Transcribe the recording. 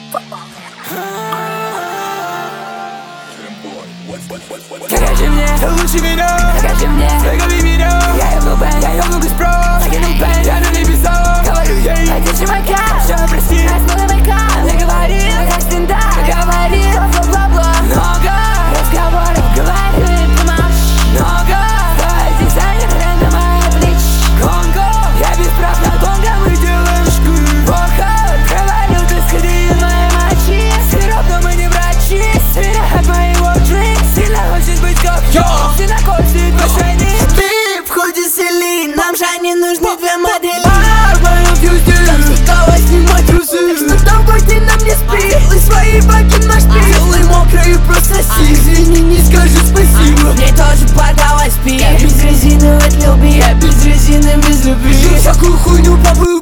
Покажи мне, ты лучше меня, покажи мне, зови меня. я ебну бэнг, Я много спрос, закинул бэнг, я на небесах. говорю ей, Одежи макар, все прости, смылый байкал. не говори, Как стендап, говори, бла-бла-бла. много разговоров, говорю и помолчи. Много, Твой дизайнер, хрен на мои плечи. Конго, я без прав на Конго, мы делаем шкуры. Поход, говорю, ты сходи в моей мочи. Сироп, но мы не врачи. Сильно от моего дринк, Сильно хочет быть как я, сильно хочет пошайни. ты в ходе сели, нам же не нужны две модели. В моем фьюзе, Давай снимай трусы. что давай ты на мне спи. Делай свои баки на шпиль. Делай мокрые, прососи. Извини, не скажи спасибо. Мне тоже подалась пи. Я без резины, вот люби. Я без резины, без любви. Всякую хуйню побыл.